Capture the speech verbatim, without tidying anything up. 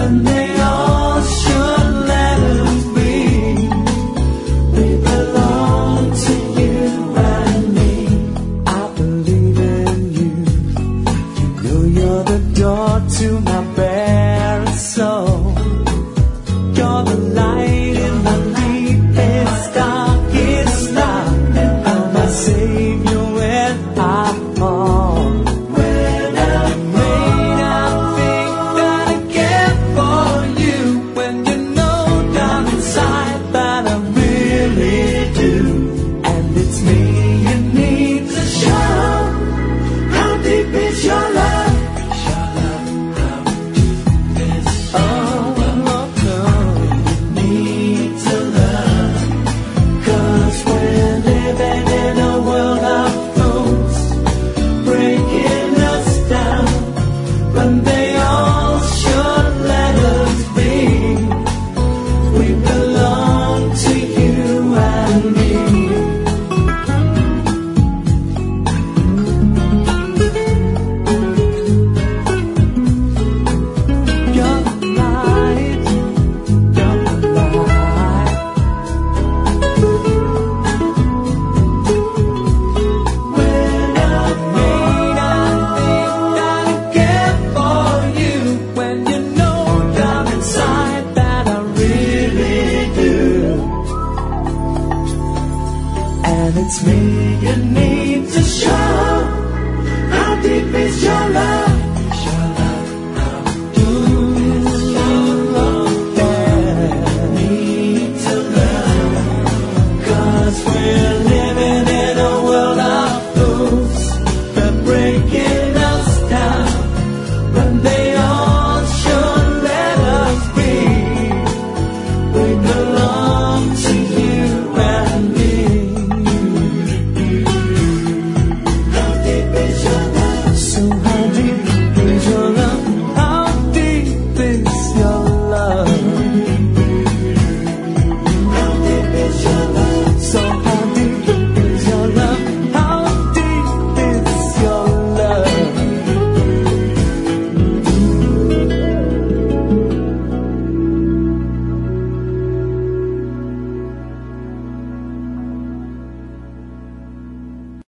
when they all should let us be. We belong to you and me. I believe in you. You know you're the door to my bare soul. You're the light in my deepest, darkest night. You're my savior when I fall. When I'm made, I think that I care for you. When you know down inside that I really do. And it's me you need to show. How deep is your love? It's me you need to show.